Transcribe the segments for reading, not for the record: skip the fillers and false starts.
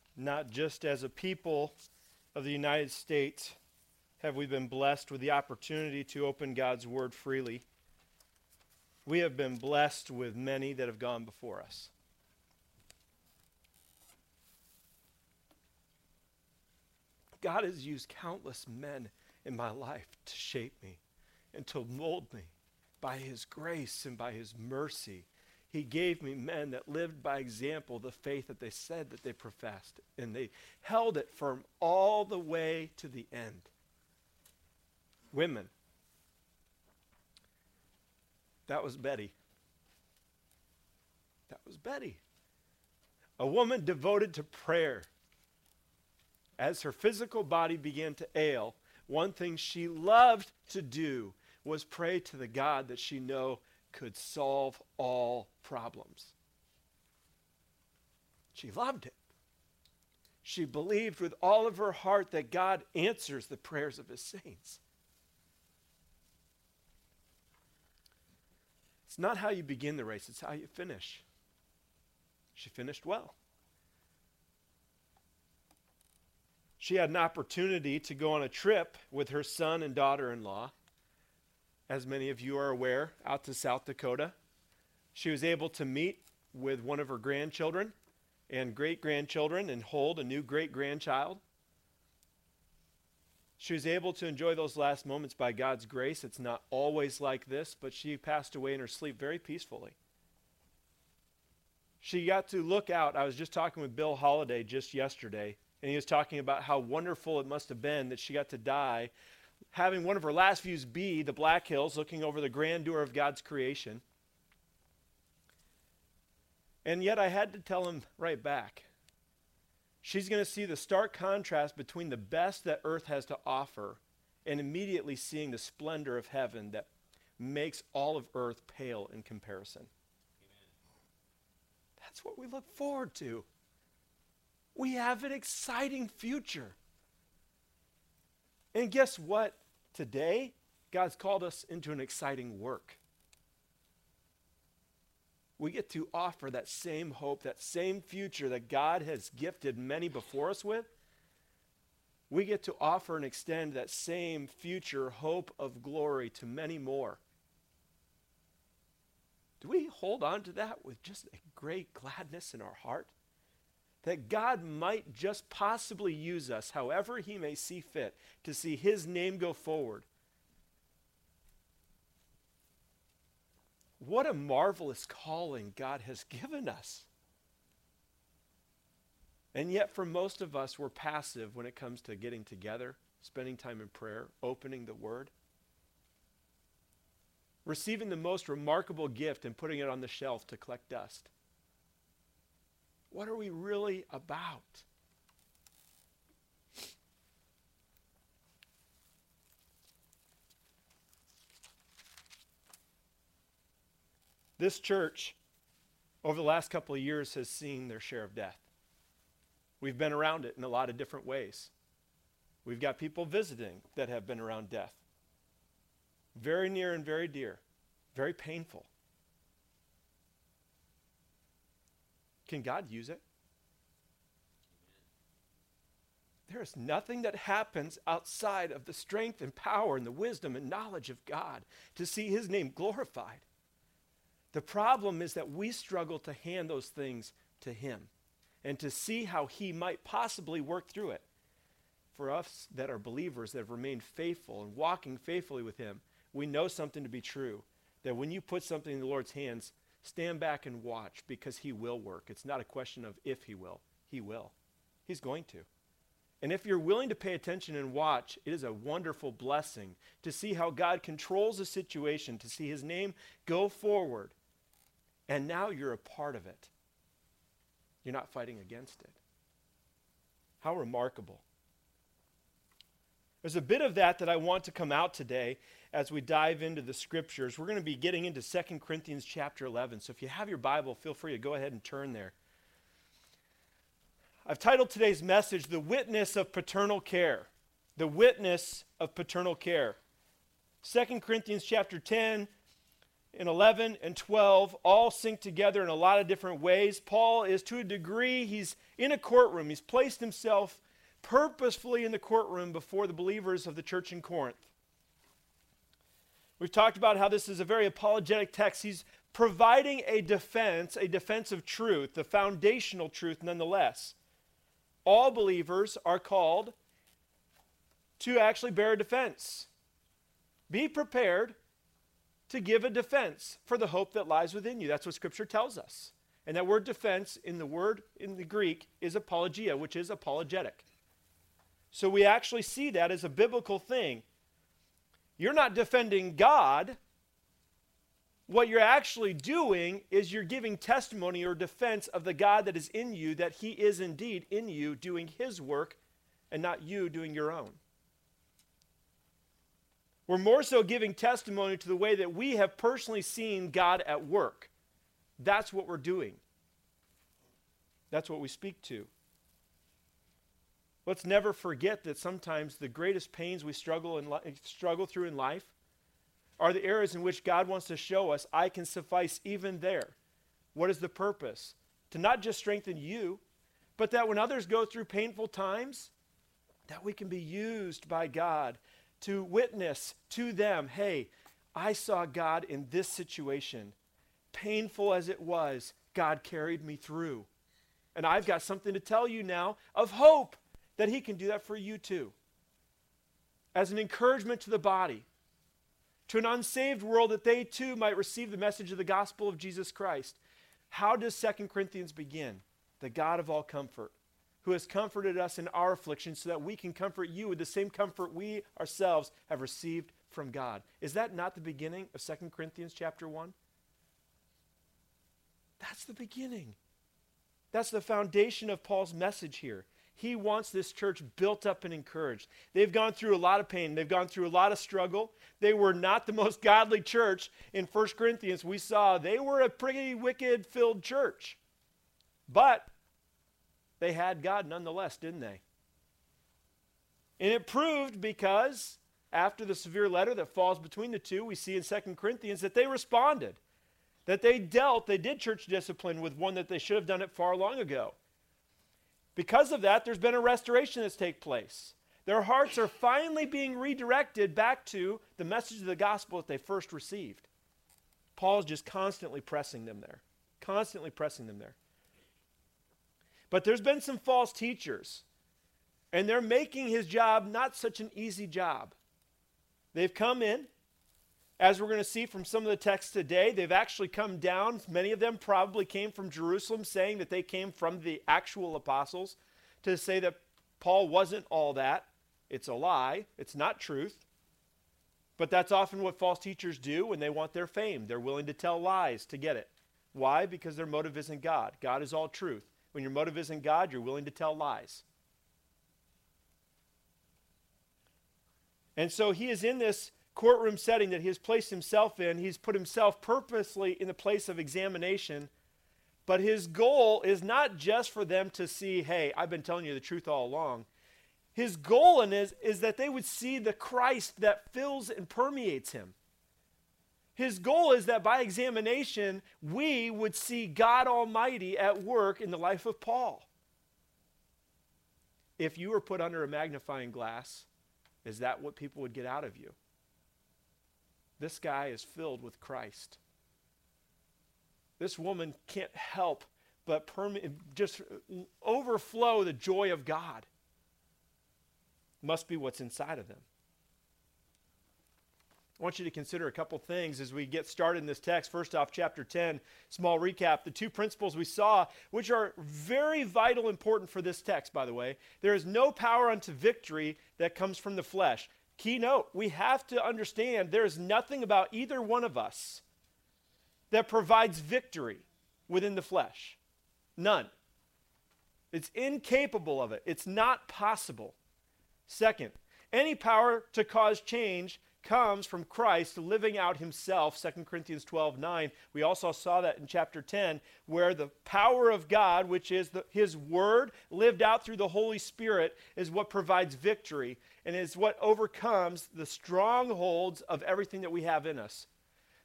Not just as a people of the United States have we been blessed with the opportunity to open God's Word freely. We have been blessed with many that have gone before us. God has used countless men in my life to shape me and to mold me by His grace and by His mercy. He gave me men that lived by example the faith that they said that they professed, and they held it firm all the way to the end. Women. That was Betty. That was Betty. A woman devoted to prayer. As her physical body began to ail, one thing she loved to do was pray to the God that she knew could solve all problems. She loved it. She believed with all of her heart that God answers the prayers of His saints. It's not how you begin the race, it's how you finish. She finished well. She had an opportunity to go on a trip with her son and daughter-in-law, as many of you are aware, out to South Dakota. She was able to meet with one of her grandchildren and great-grandchildren and hold a new great-grandchild. She was able to enjoy those last moments by God's grace. It's not always like this, but she passed away in her sleep very peacefully. She got to look out. I was just talking with Bill Holiday just yesterday, and he was talking about how wonderful it must have been that she got to die, having one of her last views be the Black Hills, looking over the grandeur of God's creation. And yet I had to tell him right back, she's going to see the stark contrast between the best that earth has to offer and immediately seeing the splendor of heaven that makes all of earth pale in comparison. Amen. That's what we look forward to. We have an exciting future. And guess what? Today, God's called us into an exciting work. We get to offer that same hope, that same future that God has gifted many before us with. We get to offer and extend that same future hope of glory to many more. Do we hold on to that with just a great gladness in our heart? That God might just possibly use us however He may see fit to see His name go forward. What a marvelous calling God has given us. And yet for most of us, we're passive when it comes to getting together, spending time in prayer, opening the Word, receiving the most remarkable gift and putting it on the shelf to collect dust. What are we really about? This church, over the last couple of years, has seen their share of death. We've been around it in a lot of different ways. We've got people visiting that have been around death. Very near and very dear. Very painful. Can God use it? There is nothing that happens outside of the strength and power and the wisdom and knowledge of God to see His name glorified. The problem is that we struggle to hand those things to Him and to see how He might possibly work through it. For us that are believers that have remained faithful and walking faithfully with Him, we know something to be true, that when you put something in the Lord's hands, stand back and watch because He will work. It's not a question of if He will. He will. He's going to. And if you're willing to pay attention and watch, it is a wonderful blessing to see how God controls a situation, to see His name go forward. And now you're a part of it. You're not fighting against it. How remarkable. There's a bit of that I want to come out today as we dive into the scriptures. We're going to be getting into 2 Corinthians chapter 11. So if you have your Bible, feel free to go ahead and turn there. I've titled today's message, The Witness of Paternal Care. The Witness of Paternal Care. 2 Corinthians chapter 10, in 11 and 12 all sync together in a lot of different ways. Paul is, to a degree, he's in a courtroom. He's placed himself purposefully in the courtroom before the believers of the church in Corinth. We've talked about how this is a very apologetic text. He's providing a defense of truth, the foundational truth nonetheless. All believers are called to actually bear a defense. Be prepared to give a defense for the hope that lies within you. That's what Scripture tells us. And that word defense in the Greek is apologia, which is apologetic. So we actually see that as a biblical thing. You're not defending God. What you're actually doing is you're giving testimony or defense of the God that is in you, that he is indeed in you doing his work and not you doing your own. We're more so giving testimony to the way that we have personally seen God at work. That's what we're doing. That's what we speak to. Let's never forget that sometimes the greatest pains we struggle through in life are the areas in which God wants to show us, I can suffice even there. What is the purpose? To not just strengthen you, but that when others go through painful times, that we can be used by God to witness to them, hey, I saw God in this situation. Painful as it was, God carried me through. And I've got something to tell you now of hope that he can do that for you too. As an encouragement to the body, to an unsaved world, that they too might receive the message of the gospel of Jesus Christ. How does 2 Corinthians begin? The God of all comfort, who has comforted us in our affliction so that we can comfort you with the same comfort we ourselves have received from God. Is that not the beginning of 2 Corinthians chapter 1? That's the beginning. That's the foundation of Paul's message here. He wants this church built up and encouraged. They've gone through a lot of pain. They've gone through a lot of struggle. They were not the most godly church. In 1 Corinthians, we saw they were a pretty wicked-filled church. But they had God nonetheless, didn't they? And it proved because after the severe letter that falls between the two, we see in 2 Corinthians that they responded. That they did church discipline with one that they should have done it far long ago. Because of that, there's been a restoration that's taken place. Their hearts are finally being redirected back to the message of the gospel that they first received. Paul's just constantly pressing them there. Constantly pressing them there. But there's been some false teachers, and they're making his job not such an easy job. They've come in, as we're going to see from some of the texts today, they've actually come down. Many of them probably came from Jerusalem, saying that they came from the actual apostles, to say that Paul wasn't all that. It's a lie. It's not truth. But that's often what false teachers do when they want their fame. They're willing to tell lies to get it. Why? Because their motive isn't God. God is all truth. When your motive isn't God, you're willing to tell lies. And so he is in this courtroom setting that he has placed himself in. He's put himself purposely in the place of examination. But his goal is not just for them to see, hey, I've been telling you the truth all along. His goal is that they would see the Christ that fills and permeates him. His goal is that by examination, we would see God Almighty at work in the life of Paul. If you were put under a magnifying glass, is that what people would get out of you? This guy is filled with Christ. This woman can't help but just overflow the joy of God. Must be what's inside of them. I want you to consider a couple things as we get started in this text. First off, chapter 10, small recap. The two principles we saw, which are very vital, important for this text, by the way. There is no power unto victory that comes from the flesh. Key note, we have to understand there is nothing about either one of us that provides victory within the flesh. None. It's incapable of it. It's not possible. Second, any power to cause change comes from Christ living out himself, 2 Corinthians 12:9. We also saw that in chapter 10, where the power of God, which is his word lived out through the Holy Spirit, is what provides victory and is what overcomes the strongholds of everything that we have in us.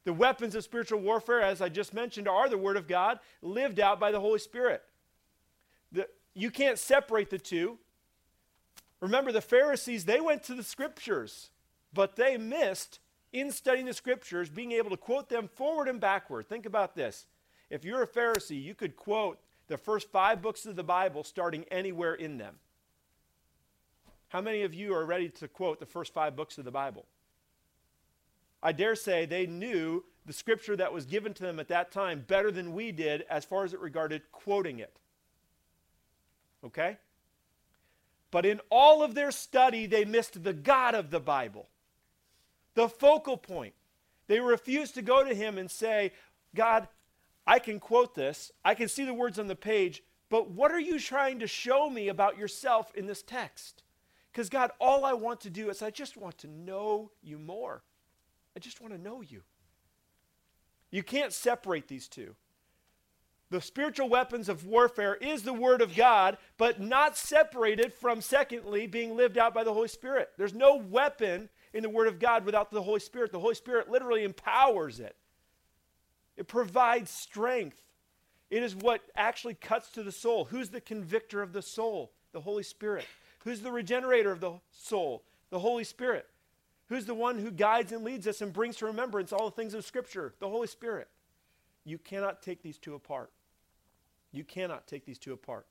The weapons of spiritual warfare, as I just mentioned, are the Word of God lived out by the Holy Spirit. You can't separate the two. Remember, the Pharisees, they went to the Scriptures, but they missed, in studying the Scriptures, being able to quote them forward and backward. Think about this. If you're a Pharisee, you could quote the first 5 books of the Bible starting anywhere in them. How many of you are ready to quote the first 5 books of the Bible? I dare say they knew the Scripture that was given to them at that time better than we did as far as it regarded quoting it. Okay? But in all of their study, they missed the God of the Bible, the focal point. They refused to go to him and say, God, I can quote this, I can see the words on the page, but what are you trying to show me about yourself in this text? Because God, all I want to do is I just want to know you more. I just want to know you. You can't separate these two. The spiritual weapons of warfare is the Word of God, but not separated from, secondly, being lived out by the Holy Spirit. There's no weapon in the Word of God without the Holy Spirit. The Holy Spirit literally empowers it. It provides strength. It is what actually cuts to the soul. Who's the convictor of the soul? The Holy Spirit. Who's the regenerator of the soul? The Holy Spirit. Who's the one who guides and leads us and brings to remembrance all the things of Scripture? The Holy Spirit. You cannot take these two apart. You cannot take these two apart.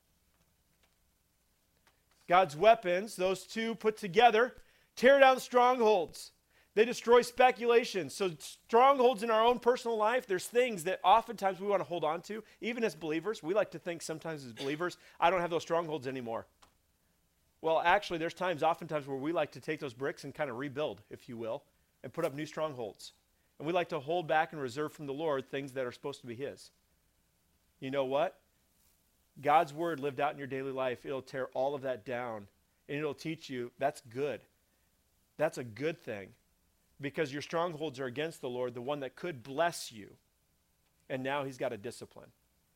God's weapons, those two put together, tear down strongholds. They destroy speculation. So strongholds in our own personal life, there's things that oftentimes we want to hold on to. Even as believers, we like to think sometimes as believers, I don't have those strongholds anymore. Well, actually, there's oftentimes where we like to take those bricks and kind of rebuild, if you will, and put up new strongholds. And we like to hold back and reserve from the Lord things that are supposed to be his. You know what? God's word lived out in your daily life, it'll tear all of that down, and it'll teach you that's good. That's a good thing, because your strongholds are against the Lord, the one that could bless you, and now he's got to discipline.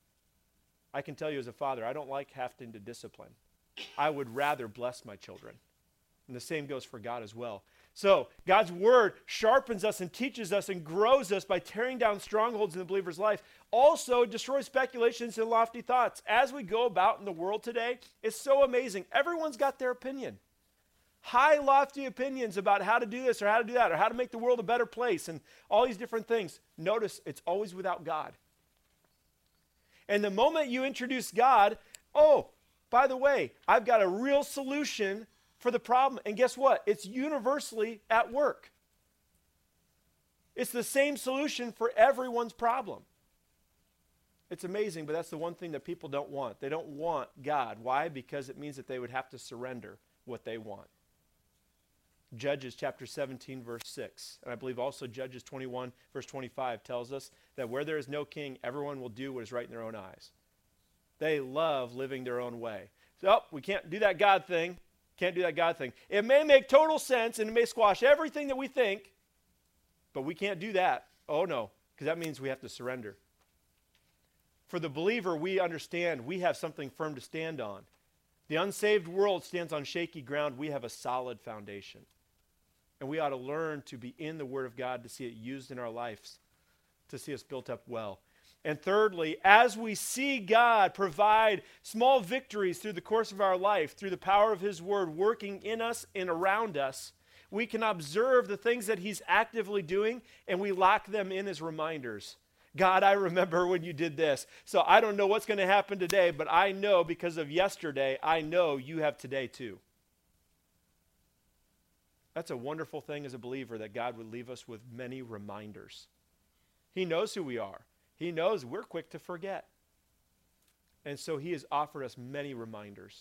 I can tell you as a father, I don't like having to discipline. I would rather bless my children. And the same goes for God as well. So God's word sharpens us and teaches us and grows us by tearing down strongholds in the believer's life. Also destroys speculations and lofty thoughts. As we go about in the world today, it's so amazing. Everyone's got their opinion. High, lofty opinions about how to do this or how to do that or how to make the world a better place and all these different things. Notice it's always without God. And the moment you introduce God, oh, by the way, I've got a real solution for the problem. And guess what? It's universally at work. It's the same solution for everyone's problem. It's amazing, but that's the one thing that people don't want. They don't want God. Why? Because it means that they would have to surrender what they want. Judges chapter 17, verse 6, and I believe also Judges 21, verse 25 tells us that where there is no king, everyone will do what is right in their own eyes. They love living their own way. So, we can't do that God thing. Can't do that God thing. It may make total sense and it may squash everything that we think, but we can't do that. Oh no, because that means we have to surrender. For the believer, we understand we have something firm to stand on. The unsaved world stands on shaky ground. We have a solid foundation. And we ought to learn to be in the Word of God to see it used in our lives, to see us built up well. And thirdly, as we see God provide small victories through the course of our life, through the power of his word working in us and around us, we can observe the things that he's actively doing, and we lock them in as reminders. God, I remember when you did this. So I don't know what's going to happen today, but I know because of yesterday, I know you have today too. That's a wonderful thing as a believer, that God would leave us with many reminders. He knows who we are. He knows we're quick to forget. And so he has offered us many reminders.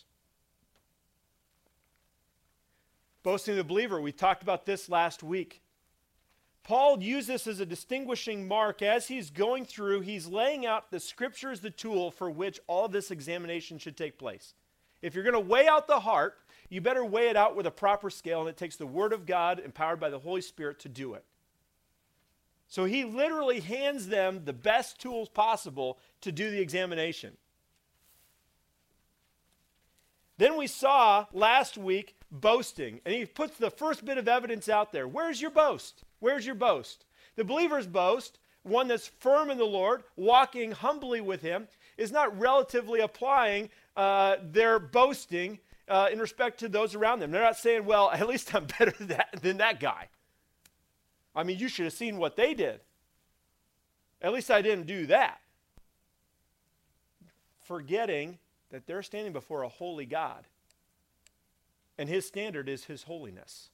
Boasting of the believer, we talked about this last week. Paul used this as a distinguishing mark as he's going through. He's laying out the Scripture as the tool for which all this examination should take place. If you're going to weigh out the heart, you better weigh it out with a proper scale, and it takes the Word of God empowered by the Holy Spirit to do it. So he literally hands them the best tools possible to do the examination. Then we saw last week boasting, and he puts the first bit of evidence out there. Where's your boast? Where's your boast? The believer's boast, one that's firm in the Lord, walking humbly with him, is not relatively applying their boasting in respect to those around them. They're not saying, well, at least I'm better than that guy. I mean, you should have seen what they did. At least I didn't do that. Forgetting that they're standing before a holy God, and his standard is his holiness.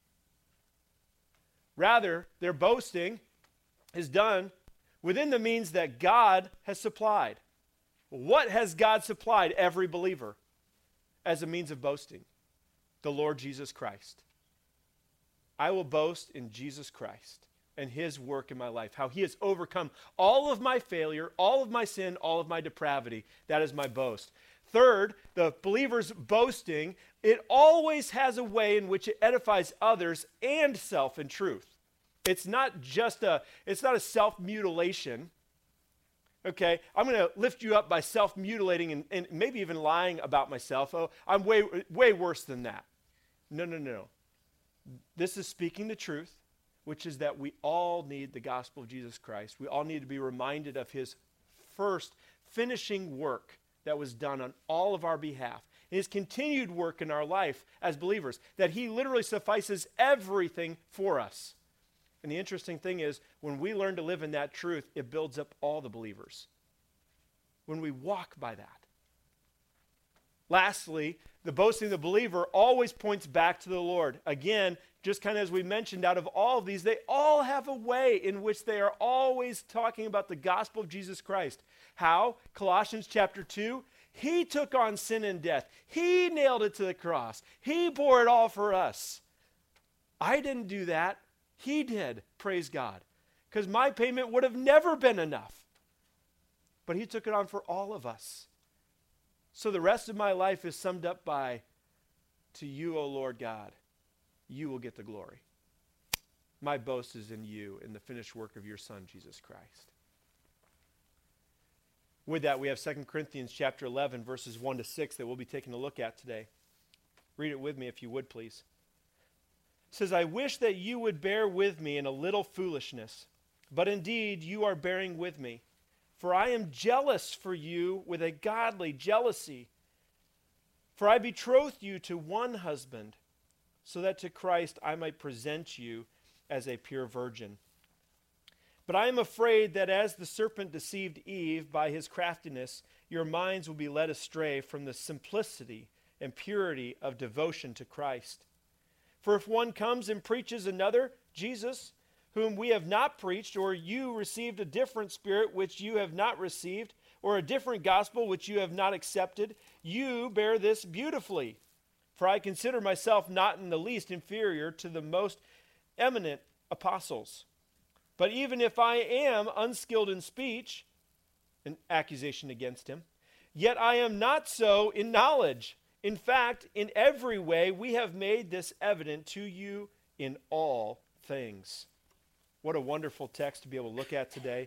Rather, their boasting is done within the means that God has supplied. What has God supplied every believer as a means of boasting? The Lord Jesus Christ. I will boast in Jesus Christ and his work in my life, how he has overcome all of my failure, all of my sin, all of my depravity. That is my boast. Third, the believer's boasting, it always has a way in which it edifies others and self in truth. It's not a self-mutilation. Okay, I'm going to lift you up by self-mutilating and maybe even lying about myself. Oh, I'm way worse than that. No. This is speaking the truth, which is that we all need the gospel of Jesus Christ. We all need to be reminded of his first finishing work that was done on all of our behalf. His continued work in our life as believers, that he literally suffices everything for us. And the interesting thing is, when we learn to live in that truth, it builds up all the believers. When we walk by that. Lastly, the boasting of the believer always points back to the Lord. Again, just kind of as we mentioned, out of all of these, they all have a way in which they are always talking about the gospel of Jesus Christ. How? Colossians chapter 2, he took on sin and death. He nailed it to the cross. He bore it all for us. I didn't do that. He did, praise God, because my payment would have never been enough. But he took it on for all of us. So the rest of my life is summed up by, to you, O Lord God, you will get the glory. My boast is in you, in the finished work of your Son, Jesus Christ. With that, we have 2 Corinthians chapter 11, verses 1 to 6 that we'll be taking a look at today. Read it with me if you would, please. It says, I wish that you would bear with me in a little foolishness, but indeed you are bearing with me. For I am jealous for you with a godly jealousy. For I betrothed you to one husband, so that to Christ I might present you as a pure virgin. But I am afraid that as the serpent deceived Eve by his craftiness, your minds will be led astray from the simplicity and purity of devotion to Christ. For if one comes and preaches another, Jesus, whom we have not preached, or you received a different spirit which you have not received, or a different gospel which you have not accepted, you bear this beautifully. For I consider myself not in the least inferior to the most eminent apostles. But even if I am unskilled in speech, an accusation against him, yet I am not so in knowledge. In fact, in every way we have made this evident to you in all things. What a wonderful text to be able to look at today.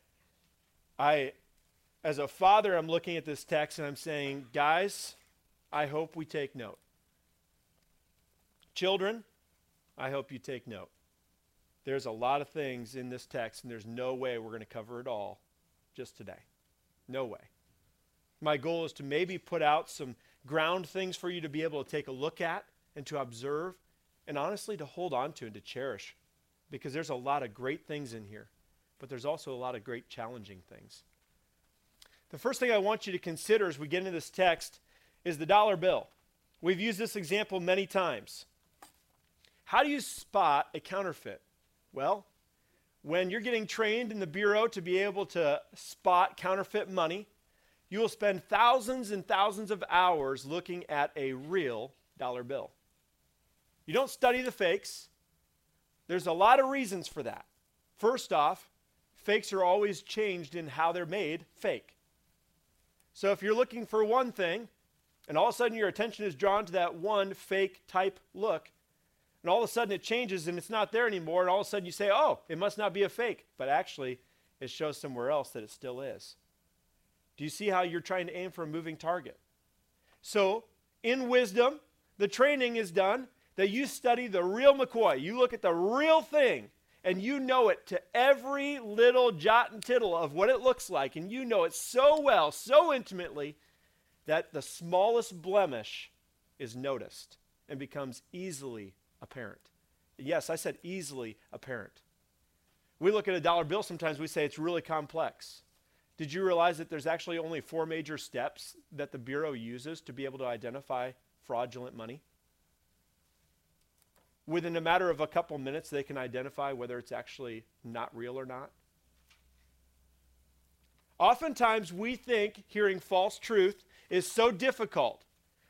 As a father, I'm looking at this text and I'm saying, guys, I hope we take note. Children, I hope you take note. There's a lot of things in this text, and there's no way we're going to cover it all just today. No way. My goal is to maybe put out some ground things for you to be able to take a look at and to observe and honestly to hold on to and to cherish, because there's a lot of great things in here, but there's also a lot of great challenging things. The first thing I want you to consider as we get into this text is the dollar bill. We've used this example many times. How do you spot a counterfeit? Well, when you're getting trained in the Bureau to be able to spot counterfeit money, you will spend thousands and thousands of hours looking at a real dollar bill. You don't study the fakes. There's a lot of reasons for that. First off, fakes are always changed in how they're made fake. So if you're looking for one thing, and all of a sudden your attention is drawn to that one fake type look, and all of a sudden it changes and it's not there anymore, and all of a sudden you say, oh, it must not be a fake. But actually, it shows somewhere else that it still is. Do you see how you're trying to aim for a moving target? So, in wisdom, the training is done that you study the real McCoy. You look at the real thing, and you know it to every little jot and tittle of what it looks like, and you know it so well, so intimately, that the smallest blemish is noticed and becomes easily apparent. Yes, I said easily apparent. We look at a dollar bill, sometimes we say it's really complex. Did you realize that there's actually only 4 major steps that the Bureau uses to be able to identify fraudulent money? Within a matter of a couple minutes, they can identify whether it's actually not real or not. Oftentimes, we think hearing false truth is so difficult.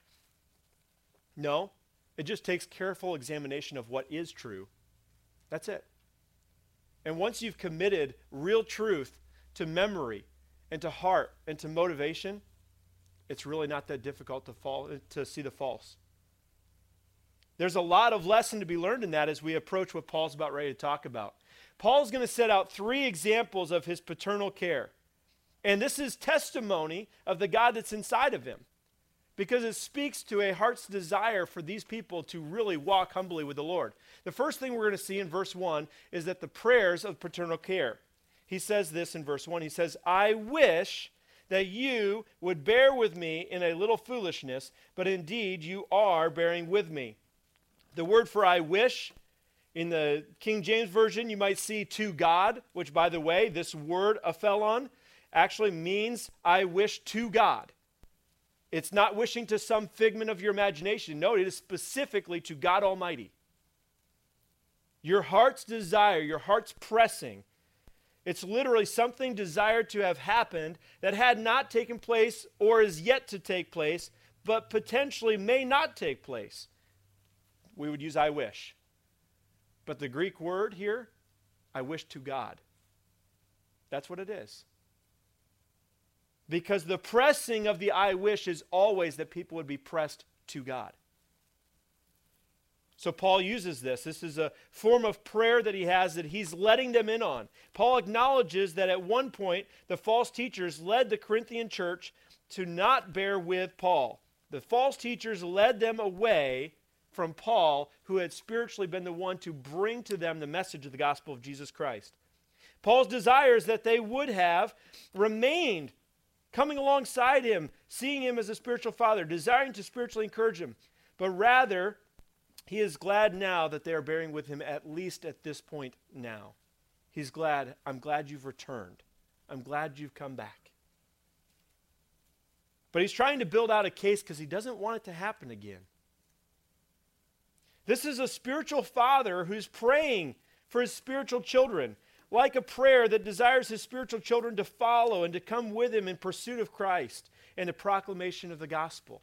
No, it just takes careful examination of what is true. That's it. And once you've committed real truth to memory and to heart and to motivation, it's really not that difficult to see the false. There's a lot of lesson to be learned in that as we approach what Paul's about ready to talk about. Paul's going to set out 3 examples of his paternal care. And this is testimony of the God that's inside of him, because it speaks to a heart's desire for these people to really walk humbly with the Lord. The first thing we're going to see in verse 1 is that the prayers of paternal care. He says this in verse 1. He says, I wish that you would bear with me in a little foolishness, but indeed you are bearing with me. The word for I wish, in the King James Version, you might see to God, which, by the way, this word aphelon actually means I wish to God. It's not wishing to some figment of your imagination. No, it is specifically to God Almighty. Your heart's desire, your heart's pressing, it's literally something desired to have happened that had not taken place or is yet to take place, but potentially may not take place. We would use I wish. But the Greek word here, I wish to God. That's what it is. Because the pressing of the I wish is always that people would be pressed to God. So Paul uses this. This is a form of prayer that he has that he's letting them in on. Paul acknowledges that at one point the false teachers led the Corinthian church to not bear with Paul. The false teachers led them away from Paul, who had spiritually been the one to bring to them the message of the gospel of Jesus Christ. Paul's desire is that they would have remained coming alongside him, seeing him as a spiritual father, desiring to spiritually encourage him. But rather, he is glad now that they are bearing with him, at least at this point now. He's glad. I'm glad you've returned. I'm glad you've come back. But he's trying to build out a case because he doesn't want it to happen again. This is a spiritual father who's praying for his spiritual children, like a prayer that desires his spiritual children to follow and to come with him in pursuit of Christ and the proclamation of the gospel.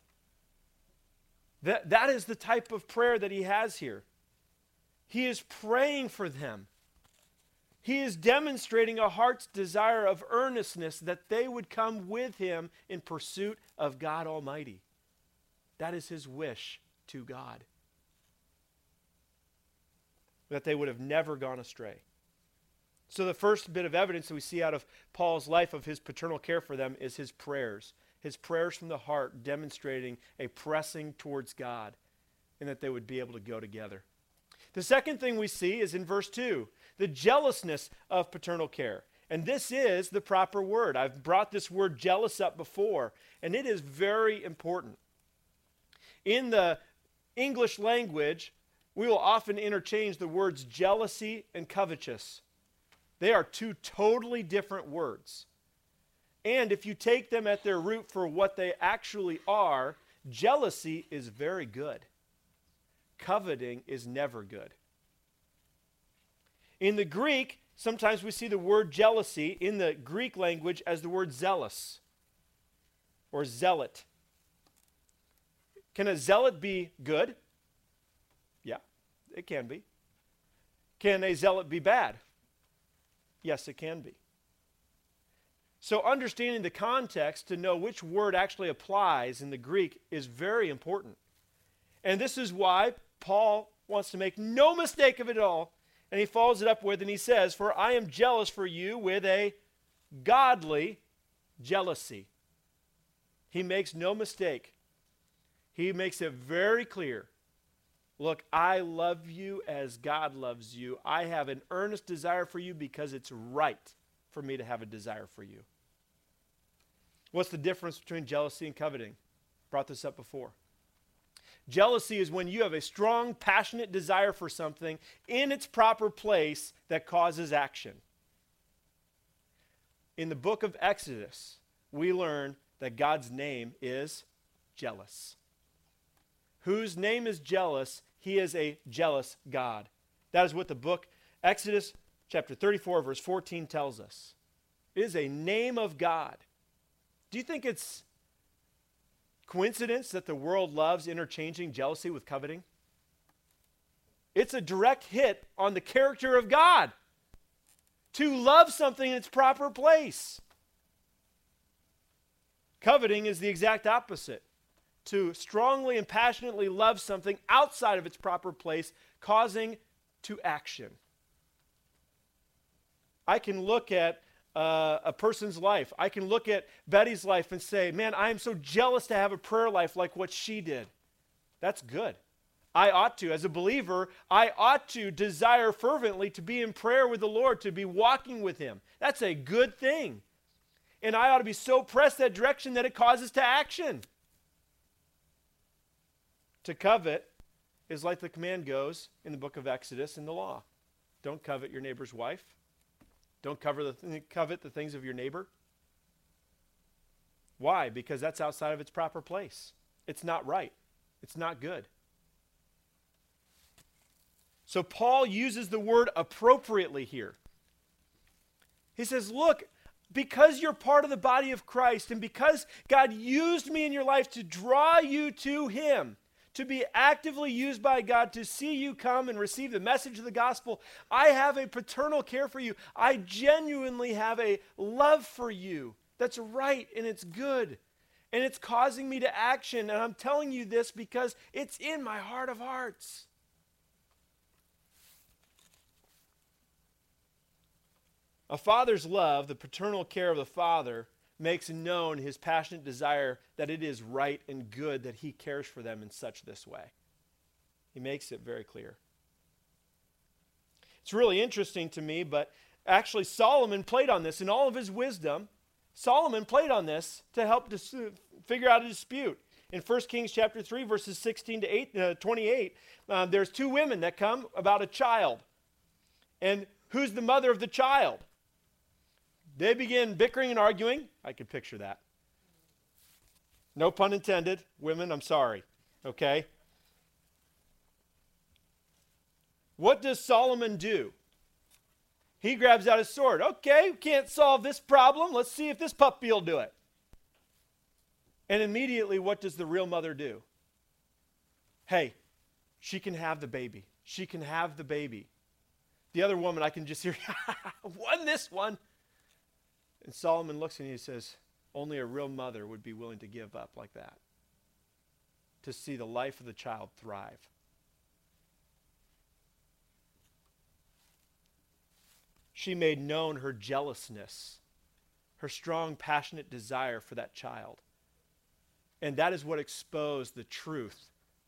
That is the type of prayer that he has here. He is praying for them. He is demonstrating a heart's desire of earnestness that they would come with him in pursuit of God Almighty. That is his wish to God. That they would have never gone astray. So the first bit of evidence that we see out of Paul's life of his paternal care for them is his prayers. His prayers from the heart demonstrating a pressing towards God and that they would be able to go together. The second thing we see is in verse 2, the jealousness of paternal care. And this is the proper word. I've brought this word jealous up before, and it is very important. In the English language, we will often interchange the words jealousy and covetous. They are 2 totally different words. And if you take them at their root for what they actually are, jealousy is very good. Coveting is never good. In the Greek, sometimes we see the word jealousy in the Greek language as the word zealous or zealot. Can a zealot be good? Yeah, it can be. Can a zealot be bad? Yes, it can be. So understanding the context to know which word actually applies in the Greek is very important. And this is why Paul wants to make no mistake of it at all. And he follows it up with, and he says, for I am jealous for you with a godly jealousy. He makes no mistake. He makes it very clear Look, I love you as God loves you. I have an earnest desire for you because it's right for me to have a desire for you. What's the difference between jealousy and coveting? Brought this up before. Jealousy is when you have a strong, passionate desire for something in its proper place that causes action. In the book of Exodus, we learn that God's name is jealous. Whose name is jealous, he is a jealous God. That is what the book Exodus chapter 34 verse 14 tells us. It is a name of God. Do you think it's coincidence that the world loves interchanging jealousy with coveting? It's a direct hit on the character of God to love something in its proper place. Coveting is the exact opposite. To strongly and passionately love something outside of its proper place, causing to action. I can look at a person's life. I can look at Betty's life and say, man, I am so jealous to have a prayer life like what she did. That's good. I ought to, as a believer, I ought to desire fervently to be in prayer with the Lord, to be walking with Him. That's a good thing. And I ought to be so pressed that direction that it causes to action. To covet is like the command goes in the book of Exodus in the law. Don't covet your neighbor's wife. Don't covet the things of your neighbor. Why? Because that's outside of its proper place. It's not right. It's not good. So Paul uses the word appropriately here. He says, look, because you're part of the body of Christ and because God used me in your life to draw you to Him, to be actively used by God to see you come and receive the message of the gospel, I have a paternal care for you. I genuinely have a love for you that's right and it's good. And it's causing me to action. And I'm telling you this because it's in my heart of hearts. A father's love, the paternal care of the father, makes known his passionate desire that it is right and good that he cares for them in such this way. He makes it very clear. It's really interesting to me, but actually Solomon played on this in all of his wisdom. Solomon played on this to help figure out a dispute. In 1 Kings chapter 3, verses 16 to 28, there's two women that come about a child. And who's the mother of the child? They begin bickering and arguing. I could picture that. No pun intended. Women, I'm sorry. Okay? What does Solomon do? He grabs out his sword. Okay, we can't solve this problem. Let's see if this puppy will do it. And immediately, what does the real mother do? Hey, she can have the baby. She can have the baby. The other woman, I can just hear, won this one. And Solomon looks and he says, only a real mother would be willing to give up like that, to see the life of the child thrive. She made known her jealousness, her strong, passionate desire for that child. And that is what exposed the truth.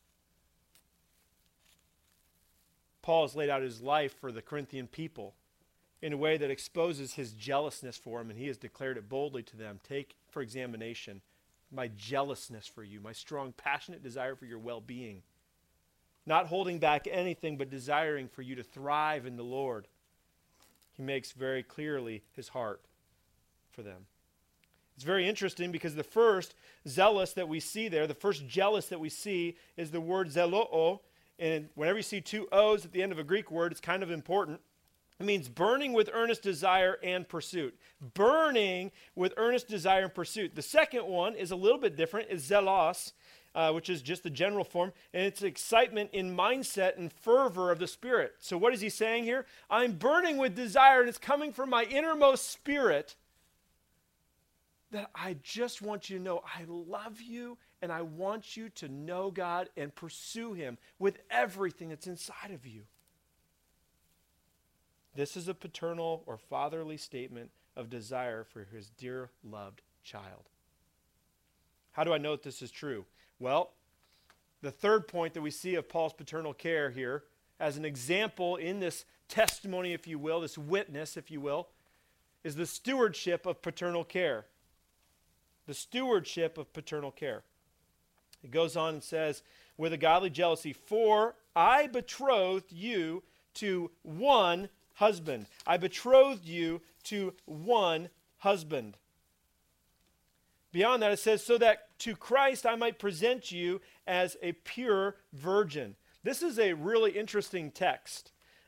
Paul has laid out his life for the Corinthian people in a way that exposes his jealousness for them, and he has declared it boldly to them. Take for examination my jealousness for you, my strong, passionate desire for your well-being. Not holding back anything, but desiring for you to thrive in the Lord. He makes very clearly his heart for them. It's very interesting because the first zealous that we see there, the first jealous that we see is the word zeloo. And whenever you see two O's at the end of a Greek word, it's kind of important. It means burning with earnest desire and pursuit. Burning with earnest desire and pursuit. The second one is a little bit different. It's zelos, which is just the general form. And it's excitement in mindset and fervor of the Spirit. So what is he saying here? I'm burning with desire and it's coming from my innermost spirit that I just want you to know I love you and I want you to know God and pursue Him with everything that's inside of you. This is a paternal or fatherly statement of desire for his dear loved child. How do I know that this is true? Well, The third point that we see of Paul's paternal care here, as an example in this testimony, if you will, this witness, if you will, is the stewardship of paternal care. The stewardship of paternal care. It goes on and says, with a godly jealousy, for I betrothed you to one husband. I betrothed you to one husband. Beyond that, it says, so that to Christ I might present you as a pure virgin. This is a really interesting text.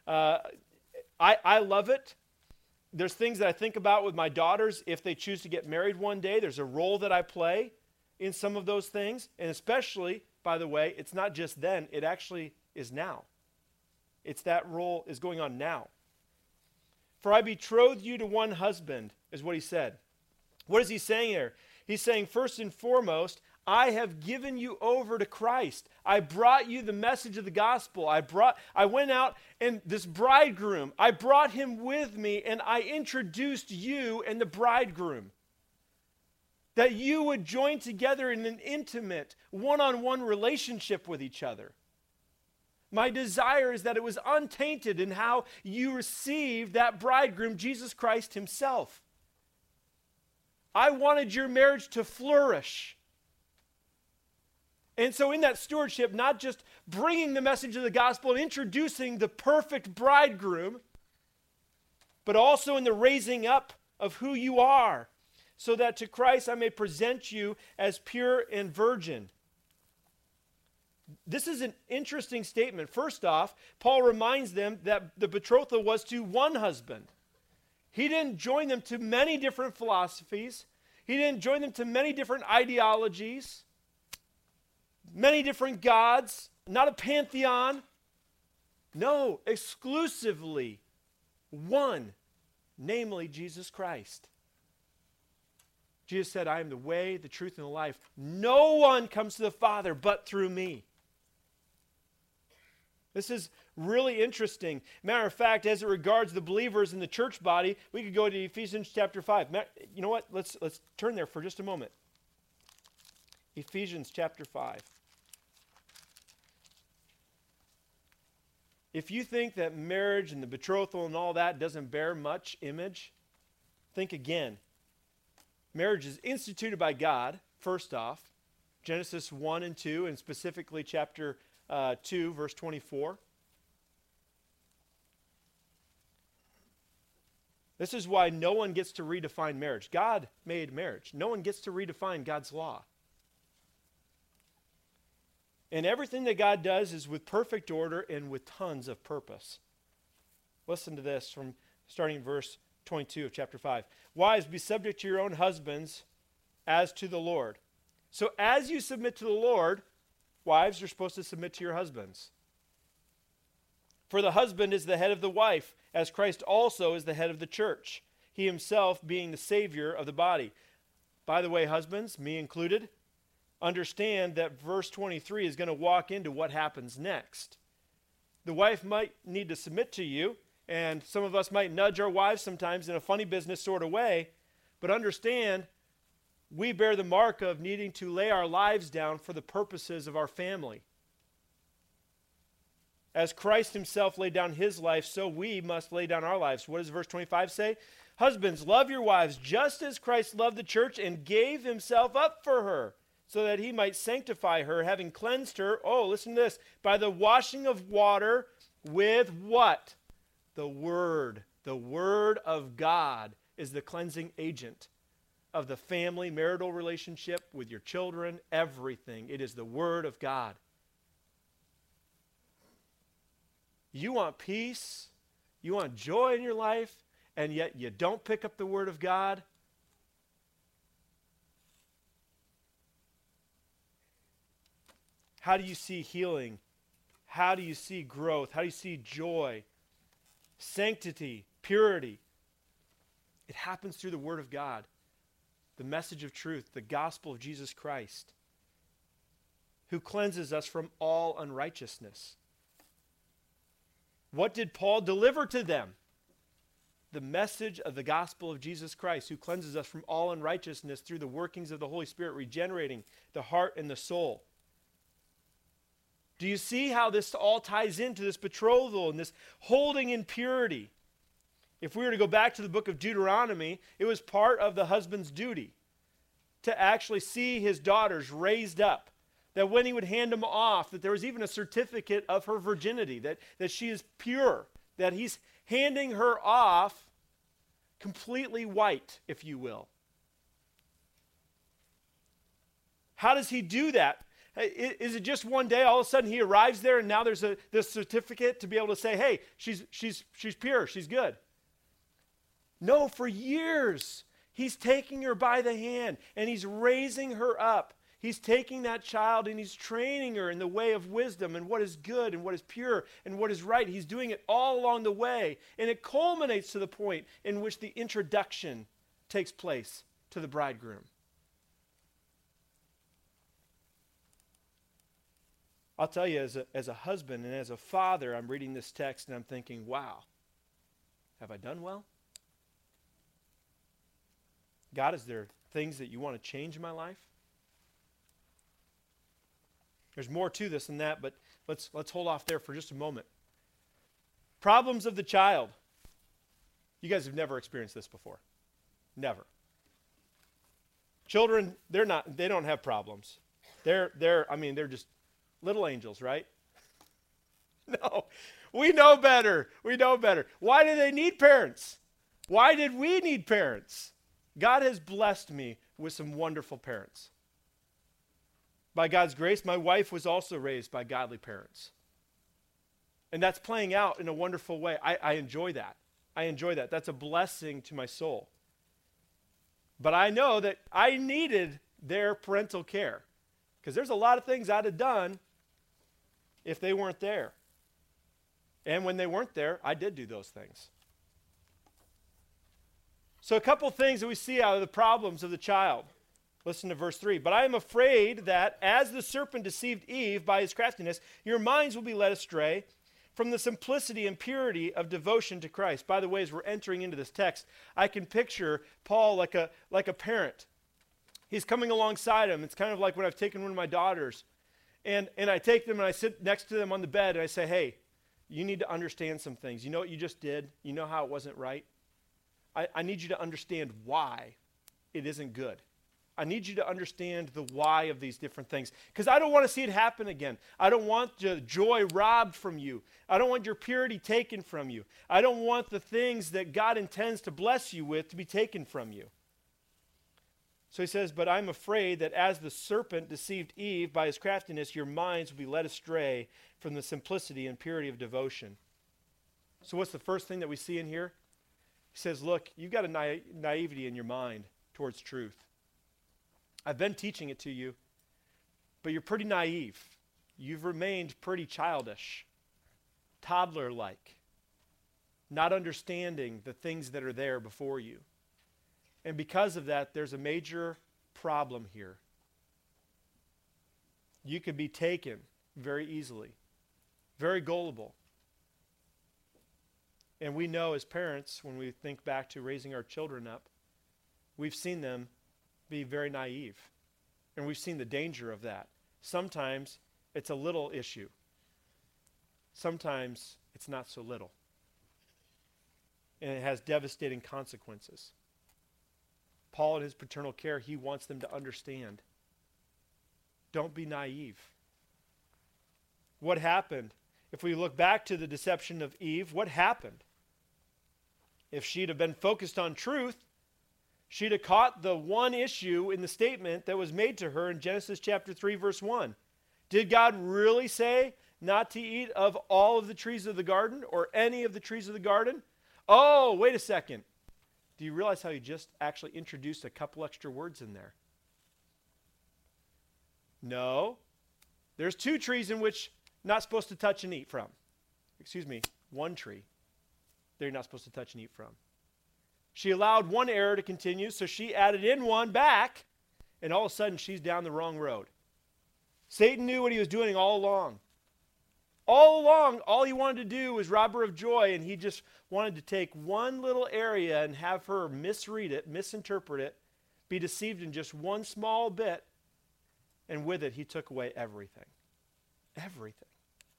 I love it. There's things that I think about with my daughters if they choose to get married one day. There's a role that I play in some of those things. And especially, by the way, it's not just then, it actually is now. It's that role is going on now. For I betrothed you to one husband, is what he said. What is he saying there? He's saying, first and foremost, I have given you over to Christ. I brought you the message of the gospel. I went out and this bridegroom, I brought him with me and I introduced you and the bridegroom. That you would join together in an intimate, one-on-one relationship with each other. My desire is that it was untainted in how you received that bridegroom, Jesus Christ himself. I wanted your marriage to flourish. And so in that stewardship, not just bringing the message of the gospel and introducing the perfect bridegroom, but also in the raising up of who you are, so that to Christ I may present you as pure and virgin. This is an interesting statement. First off, Paul reminds them that the betrothal was to one husband. He didn't join them to many different philosophies. He didn't join them to many different ideologies, many different gods, not a pantheon. No, exclusively one, namely Jesus Christ. Jesus said, I am the way, the truth, and the life. No one comes to the Father but through me. This is really interesting. Matter of fact, as it regards the believers in the church body, we could go to Ephesians chapter 5. You know what? Let's turn there for just a moment. Ephesians chapter 5. If you think that marriage and the betrothal and all that doesn't bear much image, think again. Marriage is instituted by God, first off. Genesis 1 and 2, and specifically chapter 2, verse 24. This is why no one gets to redefine marriage. God made marriage. No one gets to redefine God's law. And everything that God does is with perfect order and with tons of purpose. Listen to this from starting verse 22 of chapter 5. Wives, be subject to your own husbands as to the Lord. So as you submit to the Lord, wives, you're supposed to submit to your husbands. For the husband is the head of the wife, as Christ also is the head of the church, he himself being the Savior of the body. By the way, husbands, me included, understand that verse 23 is going to walk into what happens next. The wife might need to submit to you, and some of us might nudge our wives sometimes in a funny business sort of way, but understand we bear the mark of needing to lay our lives down for the purposes of our family. As Christ himself laid down his life, so we must lay down our lives. What does verse 25 say? Husbands, love your wives just as Christ loved the church and gave himself up for her, so that he might sanctify her, having cleansed her, listen to this, by the washing of water with what? The Word. The Word of God is the cleansing agent of the family, marital relationship with your children, everything. It is the Word of God. You want peace, you want joy in your life, and yet you don't pick up the Word of God. How do you see healing? How do you see growth? How do you see joy, sanctity, purity? It happens through the Word of God, the message of truth, the gospel of Jesus Christ, who cleanses us from all unrighteousness. What did Paul deliver to them? The message of the gospel of Jesus Christ, who cleanses us from all unrighteousness through the workings of the Holy Spirit, regenerating the heart and the soul. Do you see how this all ties into this betrothal and this holding in purity? If we were to go back to the book of Deuteronomy, it was part of the husband's duty to actually see his daughters raised up. That when he would hand them off, that there was even a certificate of her virginity, that she is pure, that he's handing her off completely white, if you will. How does he do that? Is it just one day, all of a sudden he arrives there and now there's this certificate to be able to say, hey, she's pure, she's good? No, for years, he's taking her by the hand and he's raising her up. He's taking that child and he's training her in the way of wisdom and what is good and what is pure and what is right. He's doing it all along the way. And it culminates to the point in which the introduction takes place to the bridegroom. I'll tell you, as a husband and as a father, I'm reading this text and I'm thinking, wow, have I done well? God, is there things that you want to change in my life? There's more to this than that, but let's hold off there for just a moment. Problems of the child. You guys have never experienced this before. Never. Children, they don't have problems. They're just little angels, right? No. We know better. We know better. Why do they need parents? Why did we need parents? God has blessed me with some wonderful parents. By God's grace, my wife was also raised by godly parents. And that's playing out in a wonderful way. I enjoy that. I enjoy that. That's a blessing to my soul. But I know that I needed their parental care. Because there's a lot of things I'd have done if they weren't there. And when they weren't there, I did do those things. So a couple things that we see out of the problems of the child. Listen to verse 3. But I am afraid that as the serpent deceived Eve by his craftiness, your minds will be led astray from the simplicity and purity of devotion to Christ. By the way, as we're entering into this text, I can picture Paul like a parent. He's coming alongside him. It's kind of like when I've taken one of my daughters, and I take them and I sit next to them on the bed and I say, hey, you need to understand some things. You know what you just did? You know how it wasn't right? I need you to understand why it isn't good. I need you to understand the why of these different things. Because I don't want to see it happen again. I don't want the joy robbed from you. I don't want your purity taken from you. I don't want the things that God intends to bless you with to be taken from you. So he says, but I'm afraid that as the serpent deceived Eve by his craftiness, your minds will be led astray from the simplicity and purity of devotion. So what's the first thing that we see in here? He says, look, you've got a naivety in your mind towards truth. I've been teaching it to you, but you're pretty naive. You've remained pretty childish, toddler-like, not understanding the things that are there before you. And because of that, there's a major problem here. You could be taken very easily, very gullible. And we know as parents, when we think back to raising our children up, we've seen them be very naive. And we've seen the danger of that. Sometimes it's a little issue. Sometimes it's not so little. And it has devastating consequences. Paul, in his paternal care, he wants them to understand. Don't be naive. What happened? If we look back to the deception of Eve, what happened? If she'd have been focused on truth, she'd have caught the one issue in the statement that was made to her in Genesis chapter 3, verse 1. Did God really say not to eat of all of the trees of the garden or any of the trees of the garden? Oh, wait a second. Do you realize how he just actually introduced a couple extra words in there? No. There's two trees in which not supposed to touch and eat from. One tree they're not supposed to touch and eat from. She allowed one error to continue, so she added in one back, and all of a sudden she's down the wrong road. Satan knew what he was doing all along. All along, all he wanted to do was rob her of joy, and he just wanted to take one little area and have her misread it, misinterpret it, be deceived in just one small bit, and with it he took away everything. Everything.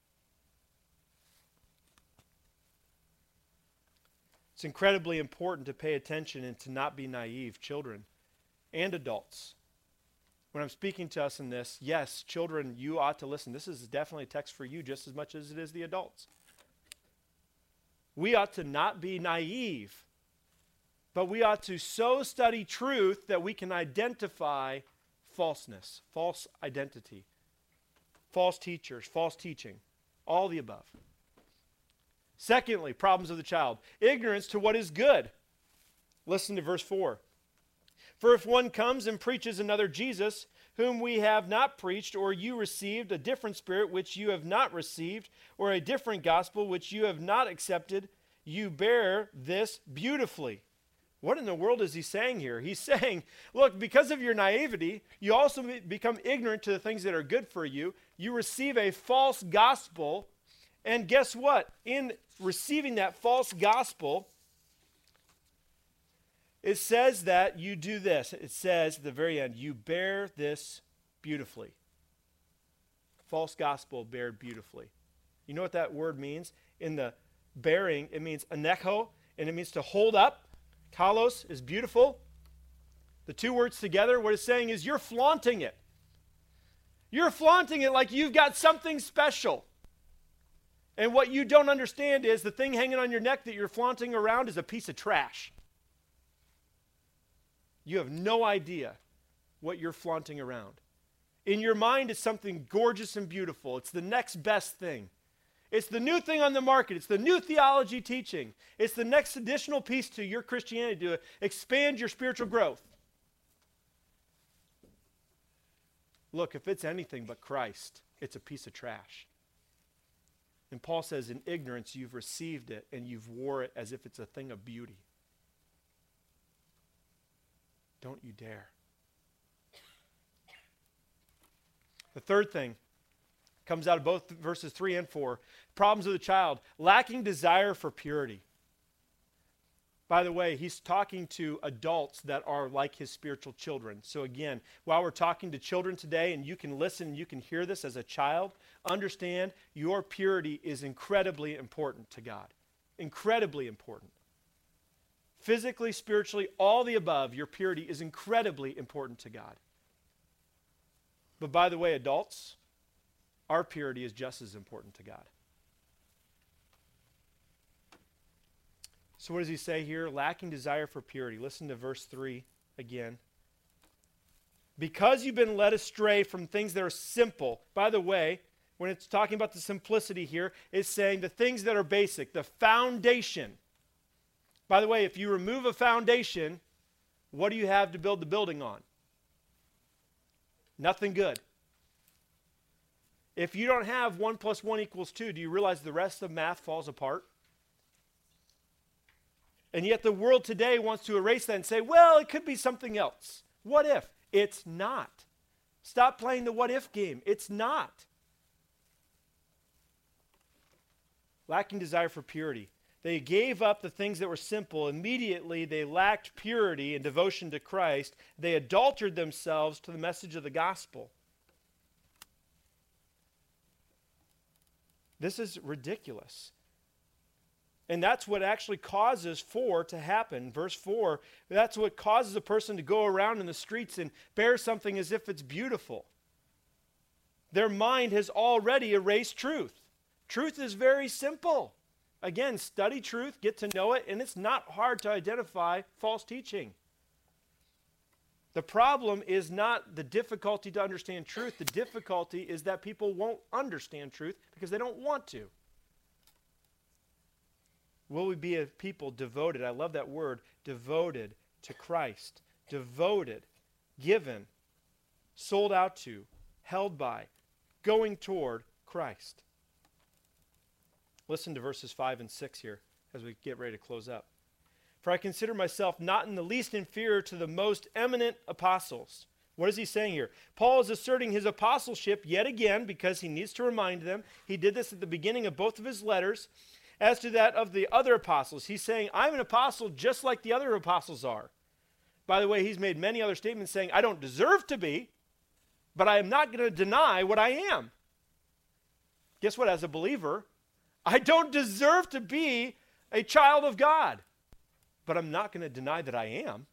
It's incredibly important to pay attention and to not be naive, children and adults. When I'm speaking to us in this, yes, children, you ought to listen. This is definitely a text for you just as much as it is the adults. We ought to not be naive, but we ought to so study truth that we can identify falseness, false identity, false teachers, false teaching, all the above. Secondly, problems of the child. Ignorance to what is good. Listen to verse 4. For if one comes and preaches another Jesus, whom we have not preached, or you received a different spirit which you have not received, or a different gospel which you have not accepted, you bear this beautifully. What in the world is he saying here? He's saying, look, because of your naivety, you also become ignorant to the things that are good for you. You receive a false gospel, and guess what? In receiving that false gospel, it says that you do this. It says at the very end, you bear this beautifully. False gospel bared beautifully. You know what that word means? In the bearing, it means anecho, and it means to hold up. Kalos is beautiful. The two words together, what it's saying is you're flaunting it. You're flaunting it like you've got something special. And what you don't understand is the thing hanging on your neck that you're flaunting around is a piece of trash. You have no idea what you're flaunting around. In your mind, it's something gorgeous and beautiful. It's the next best thing. It's the new thing on the market. It's the new theology teaching. It's the next additional piece to your Christianity to expand your spiritual growth. Look, if it's anything but Christ, it's a piece of trash. And Paul says, in ignorance, you've received it and you've wore it as if it's a thing of beauty. Don't you dare. The third thing comes out of both verses 3 and 4. Problems of the child, lacking desire for purity. By the way, he's talking to adults that are like his spiritual children. So again, while we're talking to children today, and you can listen, you can hear this as a child, understand your purity is incredibly important to God. Incredibly important. Physically, spiritually, all the above, your purity is incredibly important to God. But by the way, adults, our purity is just as important to God. So what does he say here? Lacking desire for purity. Listen to verse 3 again. Because you've been led astray from things that are simple. By the way, when it's talking about the simplicity here, it's saying the things that are basic, the foundation. By the way, if you remove a foundation, what do you have to build the building on? Nothing good. If you don't have 1 + 1 = 2, do you realize the rest of math falls apart? And yet the world today wants to erase that and say, well, it could be something else. What if? It's not. Stop playing the what if game. It's not. Lacking desire for purity. They gave up the things that were simple. Immediately they lacked purity and devotion to Christ. They adulterated themselves to the message of the gospel. This is ridiculous. And that's what actually causes 4 to happen. Verse 4, that's what causes a person to go around in the streets and bear something as if it's beautiful. Their mind has already erased truth. Truth is very simple. Again, study truth, get to know it, and it's not hard to identify false teaching. The problem is not the difficulty to understand truth. The difficulty is that people won't understand truth because they don't want to. Will we be a people devoted? I love that word, devoted to Christ. Devoted, given, sold out to, held by, going toward Christ. Listen to verses 5 and 6 here as we get ready to close up. For I consider myself not in the least inferior to the most eminent apostles. What is he saying here? Paul is asserting his apostleship yet again because he needs to remind them. He did this at the beginning of both of his letters. As to that of the other apostles, he's saying, I'm an apostle just like the other apostles are. By the way, he's made many other statements saying, I don't deserve to be, but I am not going to deny what I am. Guess what? As a believer, I don't deserve to be a child of God, but I'm not going to deny that I am.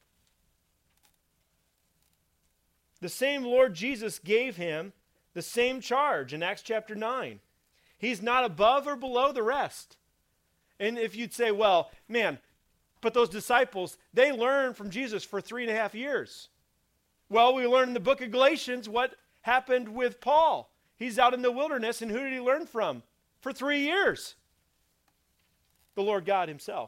The same Lord Jesus gave him the same charge in Acts chapter 9. He's not above or below the rest. And if you'd say, well, man, but those disciples, they learned from Jesus for 3.5 years. Well, we learn in the book of Galatians what happened with Paul. He's out in the wilderness, and who did he learn from? For 3 years. The Lord God himself.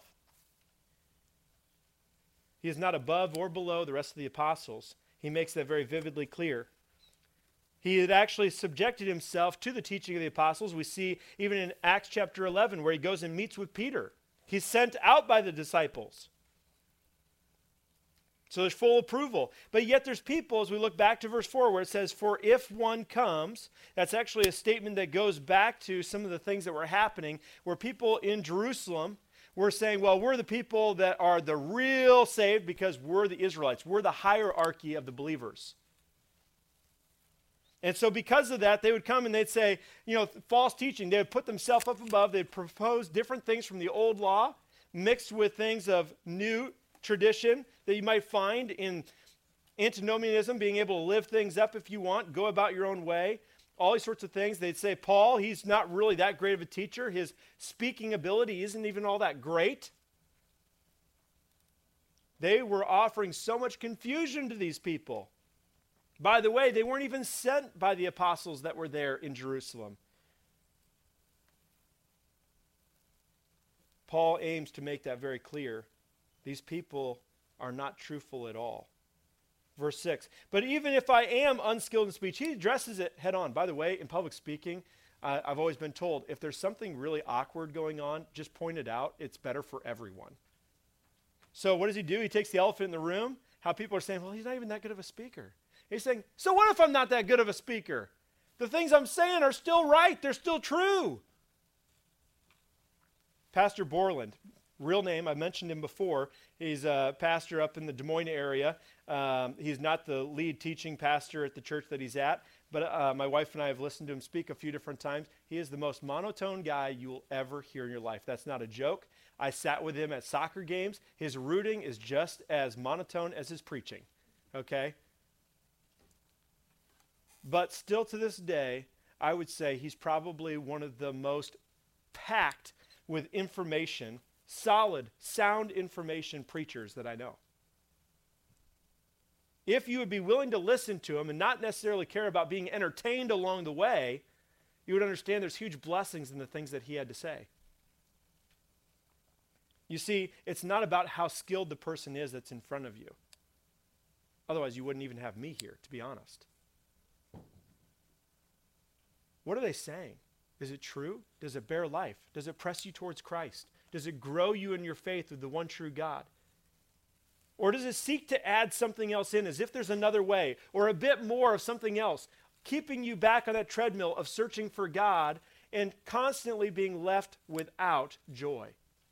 He is not above or below the rest of the apostles. He makes that very vividly clear. He had actually subjected himself to the teaching of the apostles. We see even in Acts chapter 11 where he goes and meets with Peter. He's sent out by the disciples. So there's full approval. But yet there's people, as we look back to verse 4, where it says, for if one comes, that's actually a statement that goes back to some of the things that were happening, where people in Jerusalem were saying, well, we're the people that are the real saved because we're the Israelites. We're the hierarchy of the believers. And so because of that, they would come and they'd say, false teaching. They would put themselves up above. They'd propose different things from the old law mixed with things of new tradition that you might find in antinomianism, being able to live things up if you want, go about your own way, all these sorts of things. They'd say, Paul, he's not really that great of a teacher. His speaking ability isn't even all that great. They were offering so much confusion to these people. By the way, they weren't even sent by the apostles that were there in Jerusalem. Paul aims to make that very clear. These people are not truthful at all. Verse 6, but even if I am unskilled in speech, he addresses it head on. By the way, in public speaking, I've always been told, if there's something really awkward going on, just point it out. It's better for everyone. So what does he do? He takes the elephant in the room, how people are saying, well, he's not even that good of a speaker. He's saying, so what if I'm not that good of a speaker? The things I'm saying are still right. They're still true. Pastor Borland, real name, I mentioned him before. He's a pastor up in the Des Moines area. He's not the lead teaching pastor at the church that he's at, but my wife and I have listened to him speak a few different times. He is the most monotone guy you will ever hear in your life. That's not a joke. I sat with him at soccer games. His rooting is just as monotone as his preaching, okay? But still to this day, I would say he's probably one of the most packed with information, solid, sound information preachers that I know. If you would be willing to listen to him and not necessarily care about being entertained along the way, you would understand there's huge blessings in the things that he had to say. You see, it's not about how skilled the person is that's in front of you. Otherwise, you wouldn't even have me here, to be honest. What are they saying? Is it true? Does it bear life? Does it press you towards Christ? Does it grow you in your faith with the one true God? Or does it seek to add something else in as if there's another way or a bit more of something else, keeping you back on that treadmill of searching for God and constantly being left without joy?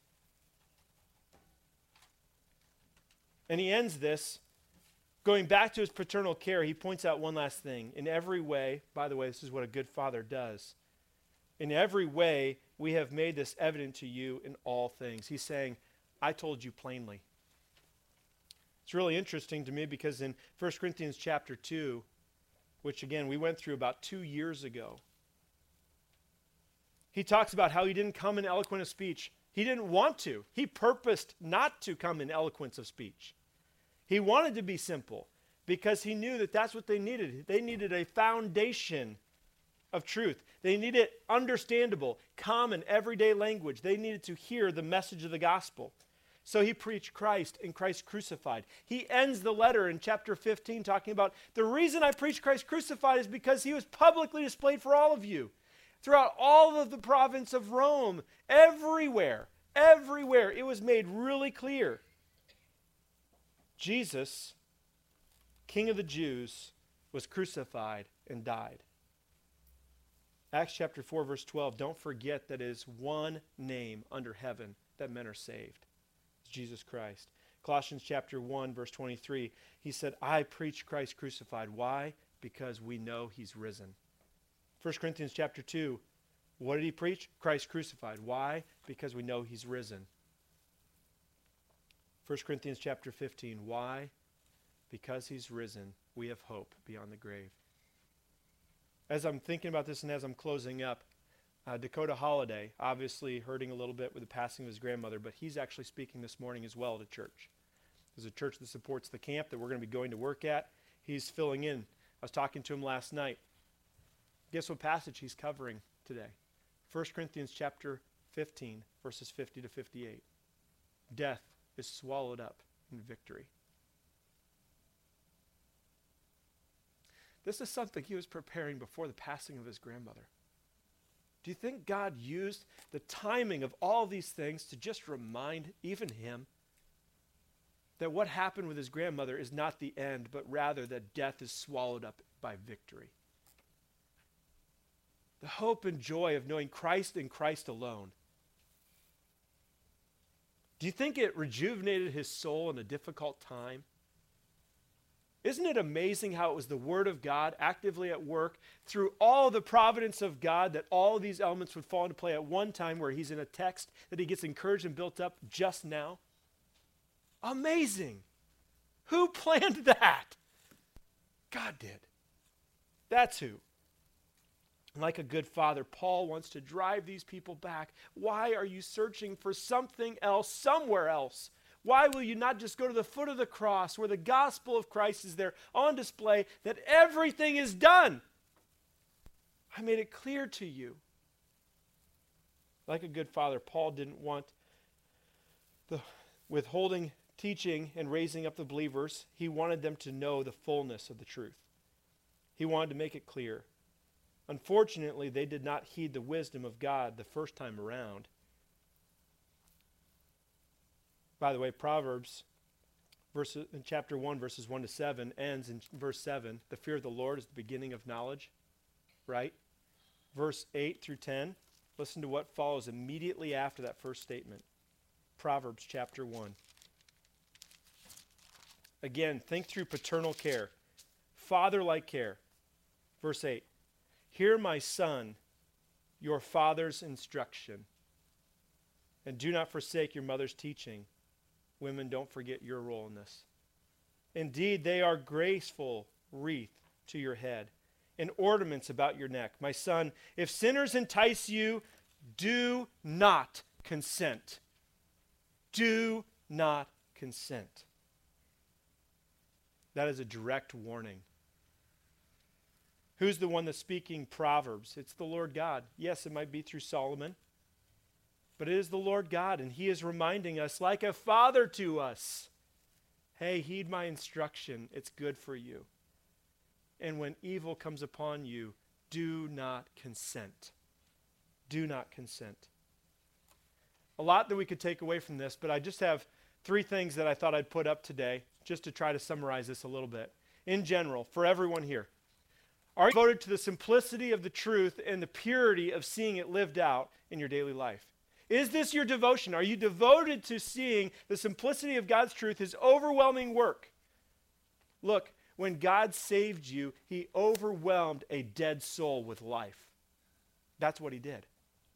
And he ends this, going back to his paternal care, he points out one last thing. In every way, by the way, this is what a good father does. In every way, we have made this evident to you in all things. He's saying, I told you plainly. It's really interesting to me because in 1 Corinthians chapter 2, which again we went through about 2 years ago, he talks about how he didn't come in eloquent of speech. He didn't want to. He purposed not to come in eloquence of speech. He wanted to be simple because he knew that that's what they needed. They needed a foundation of truth. They needed understandable, common, everyday language. They needed to hear the message of the gospel. So he preached Christ and Christ crucified. He ends the letter in chapter 15 talking about the reason I preach Christ crucified is because he was publicly displayed for all of you. Throughout all of the province of Rome, everywhere, it was made really clear. Jesus, King of the Jews, was crucified and died. Acts chapter 4, verse 12, don't forget that it is one name under heaven that men are saved. It's Jesus Christ. Colossians chapter 1, verse 23, he said, I preach Christ crucified. Why? Because we know he's risen. 1 Corinthians chapter 2, What did he preach? Christ crucified. Why? Because we know he's risen. 1 Corinthians chapter 15. Why? Because he's risen, we have hope beyond the grave. As I'm thinking about this and as I'm closing up, Dakota Holiday, obviously hurting a little bit with the passing of his grandmother, but he's actually speaking this morning as well to church. There's a church that supports the camp that we're going to be going to work at. He's filling in. I was talking to him last night. Guess what passage he's covering today? 1 Corinthians chapter 15, verses 50 to 58. Death is swallowed up in victory. This is something he was preparing before the passing of his grandmother. Do you think God used the timing of all these things to just remind even him that what happened with his grandmother is not the end, but rather that death is swallowed up by victory? The hope and joy of knowing Christ and Christ alone. Do you think it rejuvenated his soul in a difficult time? Isn't it amazing how it was the Word of God actively at work through all the providence of God that all of these elements would fall into play at one time, where he's in a text that he gets encouraged and built up just now? Amazing. Who planned that? God did. That's who. Like a good father, Paul wants to drive these people back. Why are you searching for something else, somewhere else? Why will you not just go to the foot of the cross where the gospel of Christ is there on display, that everything is done? I made it clear to you. Like a good father, Paul didn't want the withholding teaching and raising up the believers. He wanted them to know the fullness of the truth. He wanted to make it clear. Unfortunately, they did not heed the wisdom of God the first time around. By the way, Proverbs in chapter 1, verses 1 to 7, ends in verse 7. The fear of the Lord is the beginning of knowledge, right? Verse 8 through 10, listen to what follows immediately after that first statement. Proverbs chapter 1. Again, think through paternal care, father-like care. Verse 8. Hear, my son, your father's instruction, and do not forsake your mother's teaching. Women, don't forget your role in this. Indeed, they are graceful wreath to your head and ornaments about your neck. My son, if sinners entice you, do not consent. Do not consent. That is a direct warning. Who's the one that's speaking Proverbs? It's the Lord God. Yes, it might be through Solomon, but it is the Lord God, and he is reminding us like a father to us, hey, heed my instruction. It's good for you. And when evil comes upon you, do not consent. Do not consent. A lot that we could take away from this, but I just have 3 things that I thought I'd put up today just to try to summarize this a little bit. In general, for everyone here, are you devoted to the simplicity of the truth and the purity of seeing it lived out in your daily life? Is this your devotion? Are you devoted to seeing the simplicity of God's truth, his overwhelming work? Look, when God saved you, he overwhelmed a dead soul with life. That's what he did.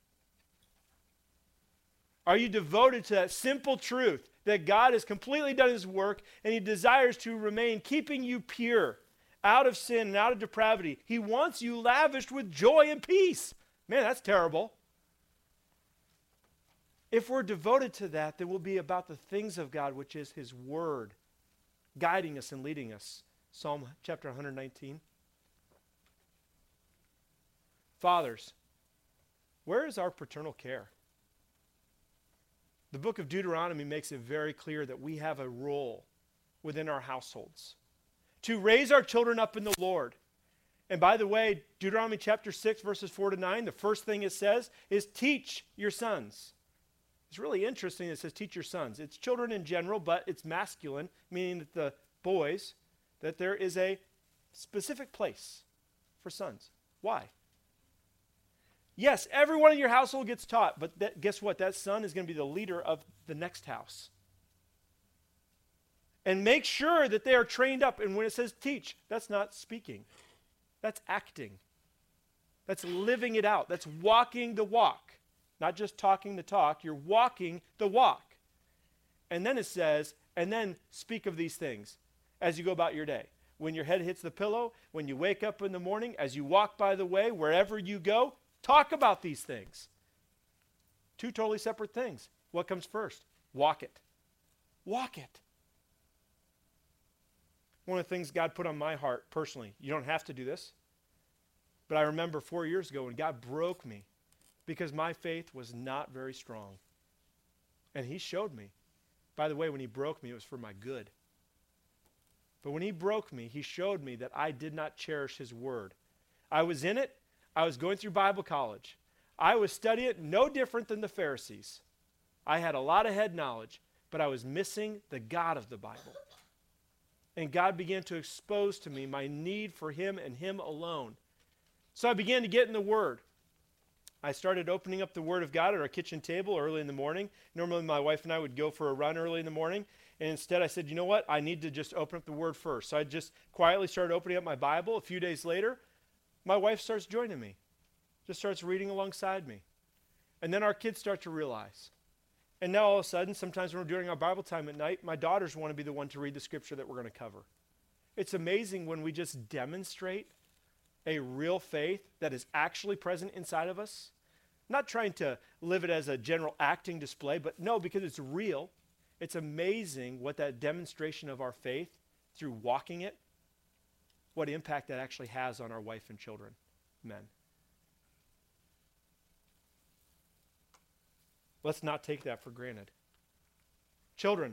Are you devoted to that simple truth that God has completely done his work and he desires to remain keeping you pure, out of sin and out of depravity? He wants you lavished with joy and peace. Man, that's terrible. If we're devoted to that, then we'll be about the things of God, which is his word, guiding us and leading us. Psalm chapter 119. Fathers, where is our paternal care? The book of Deuteronomy makes it very clear that we have a role within our households to raise our children up in the Lord. And by the way, Deuteronomy chapter 6, verses 4 to 9, the first thing it says is teach your sons. It's really interesting it says teach your sons. It's children in general, but it's masculine, meaning that the boys, that there is a specific place for sons. Why? Yes, everyone in your household gets taught, but guess what? That son is going to be the leader of the next house. And make sure that they are trained up. And when it says teach, that's not speaking. That's acting. That's living it out. That's walking the walk. Not just talking the talk, you're walking the walk. And then it says, and then speak of these things as you go about your day. When your head hits the pillow, when you wake up in the morning, as you walk by the way, wherever you go, talk about these things. Two totally separate things. What comes first? Walk it. Walk it. One of the things God put on my heart personally, you don't have to do this, but I remember 4 years ago when God broke me because my faith was not very strong. And he showed me. By the way, when he broke me, it was for my good. But when he broke me, he showed me that I did not cherish his word. I was in it. I was going through Bible college. I was studying it no different than the Pharisees. I had a lot of head knowledge, but I was missing the God of the Bible. And God began to expose to me my need for him and him alone. So I began to get in the Word. I started opening up the Word of God at our kitchen table early in the morning. Normally my wife and I would go for a run early in the morning. And instead I said, you know what? I need to just open up the Word first. So I just quietly started opening up my Bible. A few days later, my wife starts joining me. Just starts reading alongside me. And then our kids start to realize. And now all of a sudden, sometimes when we're doing our Bible time at night, my daughters want to be the one to read the scripture that we're going to cover. It's amazing when we just demonstrate a real faith that is actually present inside of us. Not trying to live it as a general acting display, but no, because it's real. It's amazing what that demonstration of our faith through walking it, what impact that actually has on our wife and children, men. Let's not take that for granted. Children.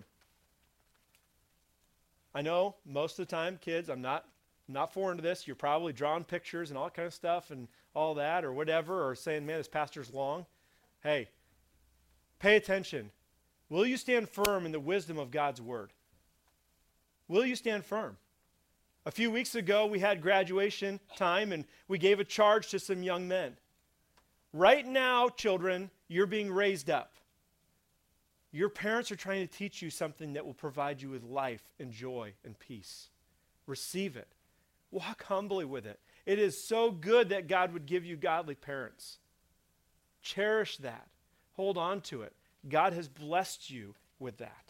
I know most of the time, kids, I'm not foreign to this. You're probably drawing pictures and all that kind of stuff and all that or whatever, or saying, man, this pastor's long. Hey, pay attention. Will you stand firm in the wisdom of God's word? Will you stand firm? A few weeks ago, we had graduation time and we gave a charge to some young men. Right now, children, you're being raised up. Your parents are trying to teach you something that will provide you with life and joy and peace. Receive it. Walk humbly with it. It is so good that God would give you godly parents. Cherish that. Hold on to it. God has blessed you with that.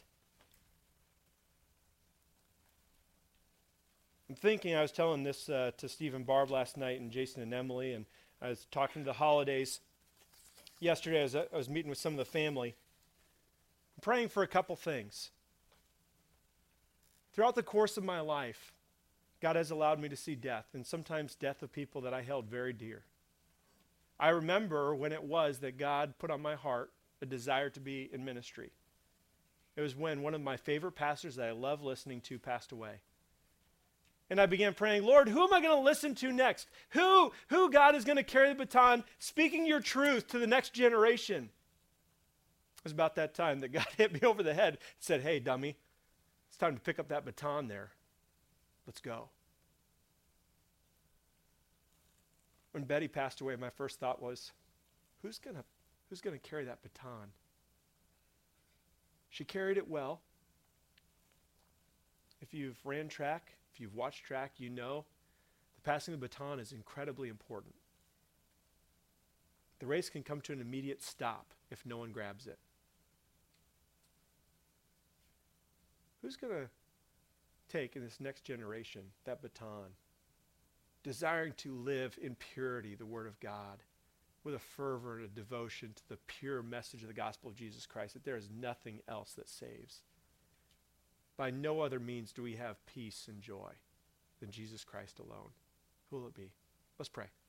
I'm thinking, I was telling this to Steve and Barb last night and Jason and Emily, and I was talking to the holidays. Yesterday I was meeting with some of the family. I'm praying for a couple things. Throughout the course of my life, God has allowed me to see death, and sometimes death of people that I held very dear. I remember when it was that God put on my heart a desire to be in ministry. It was when one of my favorite pastors that I love listening to passed away. And I began praying, Lord, who am I going to listen to next? Who God is going to carry the baton, speaking your truth to the next generation? It was about that time that God hit me over the head and said, hey, dummy, it's time to pick up that baton there. Let's go. When Betty passed away, my first thought was, who's going to carry that baton? She carried it well. If you've ran track, if you've watched track, you know the passing of the baton is incredibly important. The race can come to an immediate stop if no one grabs it. Who's going to take in this next generation that baton, desiring to live in purity, the Word of God, with a fervor and a devotion to the pure message of the gospel of Jesus Christ, that there is nothing else that saves. By no other means do we have peace and joy than Jesus Christ alone. Who will it be? Let's pray.